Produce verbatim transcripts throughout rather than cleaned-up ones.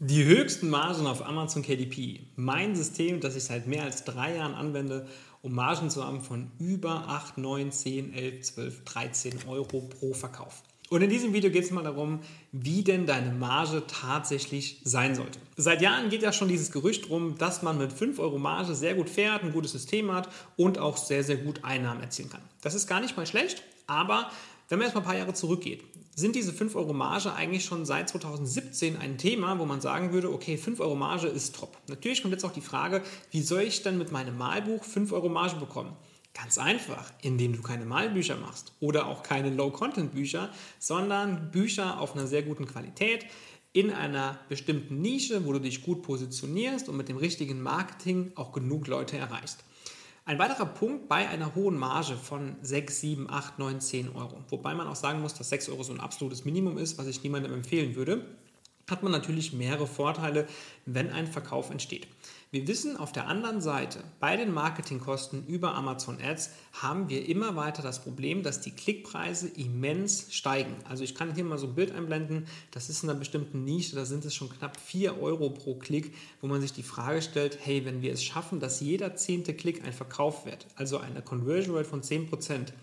Die höchsten Margen auf Amazon K D P. Mein System, das ich seit mehr als drei Jahren anwende, um Margen zu haben von über acht, neun, zehn, elf, zwölf, dreizehn Euro pro Verkauf. Und in diesem Video geht es mal darum, wie denn deine Marge tatsächlich sein sollte. Seit Jahren geht ja schon dieses Gerücht rum, dass man mit fünf Euro Marge sehr gut fährt, ein gutes System hat und auch sehr, sehr gut Einnahmen erzielen kann. Das ist gar nicht mal schlecht, aber wenn man jetzt mal ein paar Jahre zurückgeht, sind diese fünf Euro Marge eigentlich schon seit zweitausendsiebzehn ein Thema, wo man sagen würde, okay, fünf Euro Marge ist top. Natürlich kommt jetzt auch die Frage, wie soll ich denn mit meinem Malbuch fünf Euro Marge bekommen? Ganz einfach, indem du keine Malbücher machst oder auch keine Low-Content-Bücher, sondern Bücher auf einer sehr guten Qualität, in einer bestimmten Nische, wo du dich gut positionierst und mit dem richtigen Marketing auch genug Leute erreichst. Ein weiterer Punkt bei einer hohen Marge von sechs, sieben, acht, neun, zehn Euro, wobei man auch sagen muss, dass sechs Euro so ein absolutes Minimum ist, was ich niemandem empfehlen würde, hat man natürlich mehrere Vorteile, wenn ein Verkauf entsteht. Wir wissen auf der anderen Seite, bei den Marketingkosten über Amazon Ads haben wir immer weiter das Problem, dass die Klickpreise immens steigen. Also ich kann hier mal so ein Bild einblenden, das ist in einer bestimmten Nische, da sind es schon knapp vier Euro pro Klick, wo man sich die Frage stellt, hey, wenn wir es schaffen, dass jeder zehnte Klick ein Verkauf wird, also eine Conversion Rate von zehn Prozent,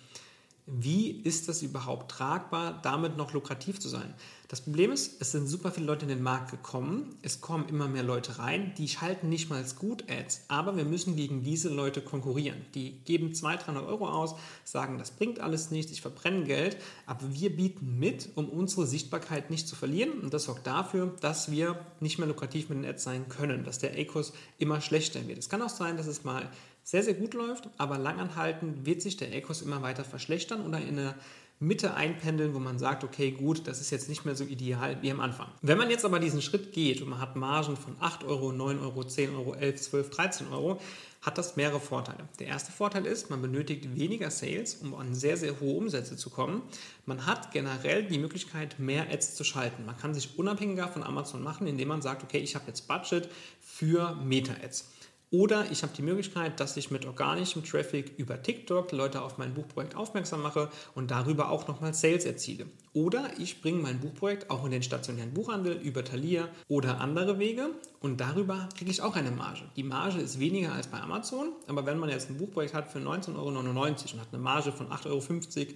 wie ist das überhaupt tragbar, damit noch lukrativ zu sein? Das Problem ist, es sind super viele Leute in den Markt gekommen, es kommen immer mehr Leute rein, die schalten nicht mal gut Ads, aber wir müssen gegen diese Leute konkurrieren. Die geben zweihundert, dreihundert Euro aus, sagen, das bringt alles nichts, ich verbrenne Geld, aber wir bieten mit, um unsere Sichtbarkeit nicht zu verlieren, und das sorgt dafür, dass wir nicht mehr lukrativ mit den Ads sein können, dass der A C O S immer schlechter wird. Es kann auch sein, dass es mal sehr, sehr gut läuft, aber langanhaltend wird sich der A C O S immer weiter verschlechtern oder in eine Mitte einpendeln, wo man sagt, okay, gut, das ist jetzt nicht mehr so ideal wie am Anfang. Wenn man jetzt aber diesen Schritt geht und man hat Margen von acht Euro, neun Euro, zehn Euro, elf, zwölf, dreizehn Euro, hat das mehrere Vorteile. Der erste Vorteil ist, man benötigt weniger Sales, um an sehr, sehr hohe Umsätze zu kommen. Man hat generell die Möglichkeit, mehr Ads zu schalten. Man kann sich unabhängiger von Amazon machen, indem man sagt, okay, ich habe jetzt Budget für Meta-Ads. Oder ich habe die Möglichkeit, dass ich mit organischem Traffic über TikTok Leute auf mein Buchprojekt aufmerksam mache und darüber auch nochmal Sales erziele. Oder ich bringe mein Buchprojekt auch in den stationären Buchhandel über Thalia oder andere Wege und darüber kriege ich auch eine Marge. Die Marge ist weniger als bei Amazon, aber wenn man jetzt ein Buchprojekt hat für neunzehn Euro neunundneunzig und hat eine Marge von acht Euro fünfzig,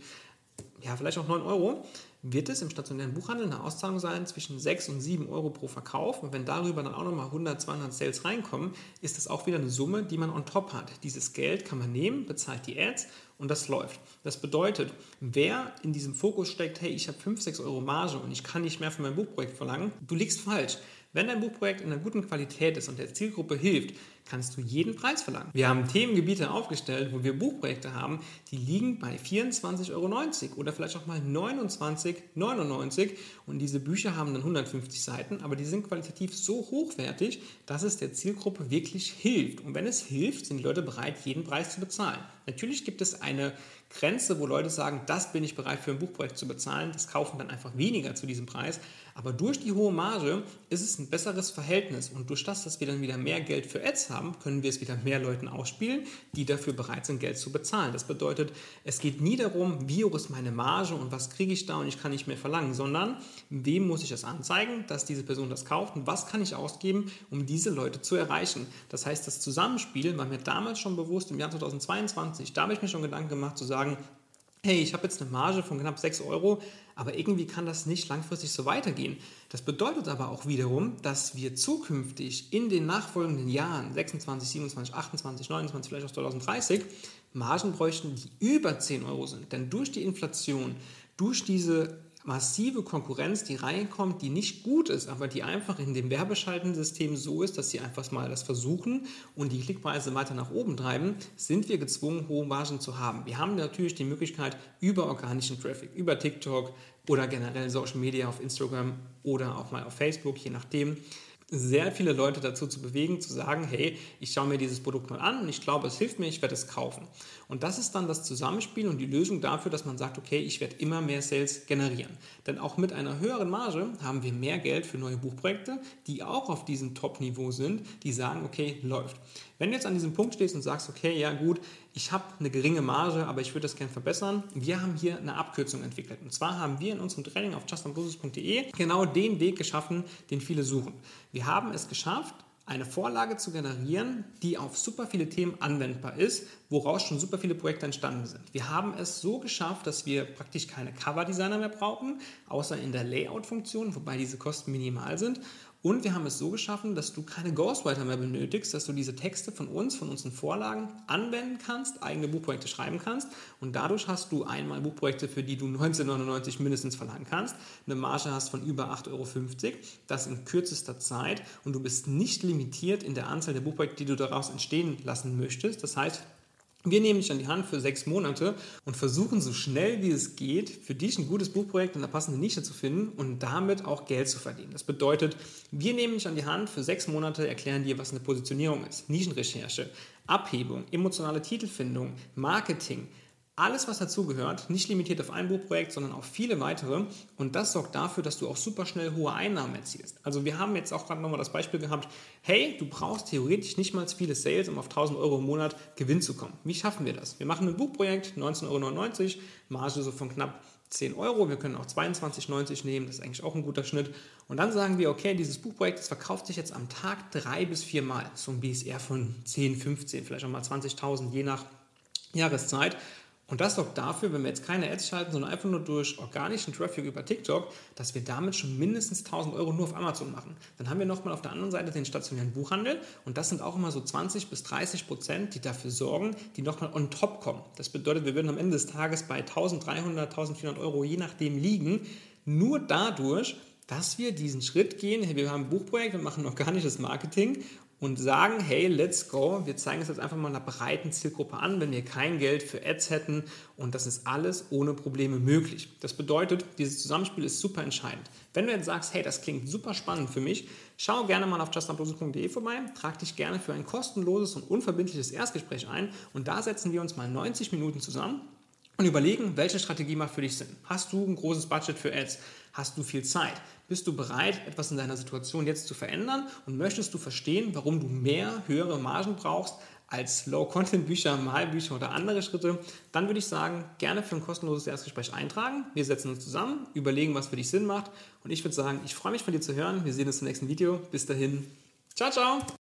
ja vielleicht auch neun Euro, wird es im stationären Buchhandel eine Auszahlung sein zwischen sechs und sieben Euro pro Verkauf. Und wenn darüber dann auch nochmal hundert, zweihundert Sales reinkommen, ist das auch wieder eine Summe, die man on top hat. Dieses Geld kann man nehmen, bezahlt die Ads und das läuft. Das bedeutet, wer in diesem Fokus steckt, hey, ich habe fünf, sechs Euro Marge und ich kann nicht mehr für mein Buchprojekt verlangen, du liegst falsch. Wenn dein Buchprojekt in einer guten Qualität ist und der Zielgruppe hilft, kannst du jeden Preis verlangen. Wir haben Themengebiete aufgestellt, wo wir Buchprojekte haben, die liegen bei vierundzwanzig Euro neunzig oder vielleicht auch mal neunundzwanzig Euro neunundneunzig und diese Bücher haben dann hundertfünfzig Seiten, aber die sind qualitativ so hochwertig, dass es der Zielgruppe wirklich hilft. Und wenn es hilft, sind die Leute bereit, jeden Preis zu bezahlen. Natürlich gibt es eine Grenze, wo Leute sagen, das bin ich bereit für ein Buchprojekt zu bezahlen, das kaufen dann einfach weniger zu diesem Preis, aber durch die hohe Marge ist es ein besseres Verhältnis und durch das, dass wir dann wieder mehr Geld für Ads haben, können wir es wieder mehr Leuten ausspielen, die dafür bereit sind, Geld zu bezahlen. Das bedeutet, es geht nie darum, wie hoch ist meine Marge und was kriege ich da und ich kann nicht mehr verlangen, sondern wem muss ich das anzeigen, dass diese Person das kauft und was kann ich ausgeben, um diese Leute zu erreichen. Das heißt, das Zusammenspiel war mir damals schon bewusst im Jahr zweitausendzweiundzwanzig, da habe ich mir schon Gedanken gemacht zu sagen, hey, ich habe jetzt eine Marge von knapp sechs Euro, aber irgendwie kann das nicht langfristig so weitergehen. Das bedeutet aber auch wiederum, dass wir zukünftig in den nachfolgenden Jahren, sechsundzwanzig, siebenundzwanzig, achtundzwanzig, neunundzwanzig, vielleicht auch zweitausenddreißig, Margen bräuchten, die über zehn Euro sind. Denn durch die Inflation, durch diese massive Konkurrenz, die reinkommt, die nicht gut ist, aber die einfach in dem Werbeschaltensystem so ist, dass sie einfach mal das versuchen und die Klickpreise weiter nach oben treiben, sind wir gezwungen, hohe Margen zu haben. Wir haben natürlich die Möglichkeit, über organischen Traffic, über TikTok oder generell Social Media auf Instagram oder auch mal auf Facebook, je nachdem, sehr viele Leute dazu zu bewegen, zu sagen, hey, ich schaue mir dieses Produkt mal an und ich glaube, es hilft mir, ich werde es kaufen. Und das ist dann das Zusammenspiel und die Lösung dafür, dass man sagt, okay, ich werde immer mehr Sales generieren. Denn auch mit einer höheren Marge haben wir mehr Geld für neue Buchprojekte, die auch auf diesem Top-Niveau sind, die sagen, okay, läuft. Wenn du jetzt an diesem Punkt stehst und sagst, okay, ja gut, ich habe eine geringe Marge, aber ich würde das gerne verbessern, wir haben hier eine Abkürzung entwickelt. Und zwar haben wir in unserem Training auf just one business punkt de genau den Weg geschaffen, den viele suchen. Wir haben es geschafft, eine Vorlage zu generieren, die auf super viele Themen anwendbar ist, woraus schon super viele Projekte entstanden sind. Wir haben es so geschafft, dass wir praktisch keine Coverdesigner mehr brauchen, außer in der Layout-Funktion, wobei diese Kosten minimal sind. Und wir haben es so geschaffen, dass du keine Ghostwriter mehr benötigst, dass du diese Texte von uns, von unseren Vorlagen anwenden kannst, eigene Buchprojekte schreiben kannst und dadurch hast du einmal Buchprojekte, für die du neunzehn neunundneunzig mindestens verlangen kannst, eine Marge hast von über acht Euro fünfzig, das in kürzester Zeit und du bist nicht limitiert in der Anzahl der Buchprojekte, die du daraus entstehen lassen möchtest. Das heißt, wir nehmen dich an die Hand für sechs Monate und versuchen so schnell wie es geht, für dich ein gutes Buchprojekt in der passenden Nische zu finden und damit auch Geld zu verdienen. Das bedeutet, wir nehmen dich an die Hand für sechs Monate, erklären dir, was eine Positionierung ist, Nischenrecherche, Abhebung, emotionale Titelfindung, Marketing, alles, was dazugehört, nicht limitiert auf ein Buchprojekt, sondern auf viele weitere. Und das sorgt dafür, dass du auch super schnell hohe Einnahmen erzielst. Also wir haben jetzt auch gerade nochmal das Beispiel gehabt, hey, du brauchst theoretisch nicht mal viele Sales, um auf tausend Euro im Monat Gewinn zu kommen. Wie schaffen wir das? Wir machen ein Buchprojekt, neunzehn Euro neunundneunzig, Marge so von knapp zehn Euro. Wir können auch zweiundzwanzig neunzig nehmen, das ist eigentlich auch ein guter Schnitt. Und dann sagen wir, okay, dieses Buchprojekt, das verkauft sich jetzt am Tag drei bis vier Mal. So ein B S R von zehn, fünfzehn, vielleicht auch mal zwanzigtausend, je nach Jahreszeit. Und das sorgt dafür, wenn wir jetzt keine Ads schalten, sondern einfach nur durch organischen Traffic über TikTok, dass wir damit schon mindestens tausend Euro nur auf Amazon machen. Dann haben wir nochmal auf der anderen Seite den stationären Buchhandel und das sind auch immer so zwanzig bis dreißig Prozent, die dafür sorgen, die nochmal on top kommen. Das bedeutet, wir würden am Ende des Tages bei eintausenddreihundert, eintausendvierhundert Euro je nachdem liegen, nur dadurch, dass wir diesen Schritt gehen, hey, wir haben ein Buchprojekt, wir machen organisches Marketing und sagen, hey, let's go, wir zeigen es jetzt einfach mal einer breiten Zielgruppe an, wenn wir kein Geld für Ads hätten und das ist alles ohne Probleme möglich. Das bedeutet, dieses Zusammenspiel ist super entscheidend. Wenn du jetzt sagst, hey, das klingt super spannend für mich, schau gerne mal auf just up lose punkt de vorbei, trag dich gerne für ein kostenloses und unverbindliches Erstgespräch ein und da setzen wir uns mal neunzig Minuten zusammen und überlegen, welche Strategie macht für dich Sinn. Hast du ein großes Budget für Ads? Hast du viel Zeit? Bist du bereit, etwas in deiner Situation jetzt zu verändern? Und möchtest du verstehen, warum du mehr, höhere Margen brauchst als Low-Content-Bücher, Malbücher oder andere Schritte? Dann würde ich sagen, gerne für ein kostenloses Erstgespräch eintragen. Wir setzen uns zusammen, überlegen, was für dich Sinn macht. Und ich würde sagen, ich freue mich von dir zu hören. Wir sehen uns im nächsten Video. Bis dahin. Ciao, ciao!